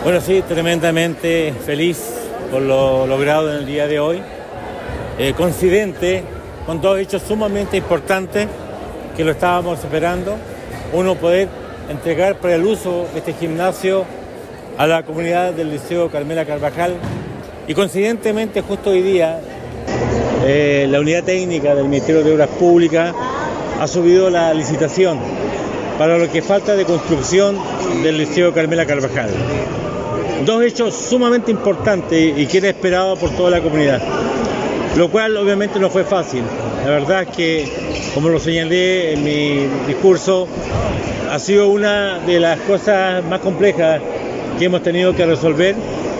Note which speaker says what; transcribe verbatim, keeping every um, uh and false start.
Speaker 1: Bueno, sí, tremendamente feliz por lo logrado en el día de hoy, eh, coincidente con dos hechos sumamente importantes que lo estábamos esperando. Uno, poder entregar para el uso de este gimnasio a la comunidad del Liceo Carmela Carvajal, y coincidentemente justo hoy día eh, la unidad técnica del Ministerio de Obras Públicas ha subido la licitación para lo que falta de construcción del Liceo Carmela Carvajal. Dos hechos sumamente importantes y que era esperado por toda la comunidad, lo cual obviamente no fue fácil. La verdad es que, como lo señalé en mi discurso, ha sido una de las cosas más complejas que hemos tenido que resolver.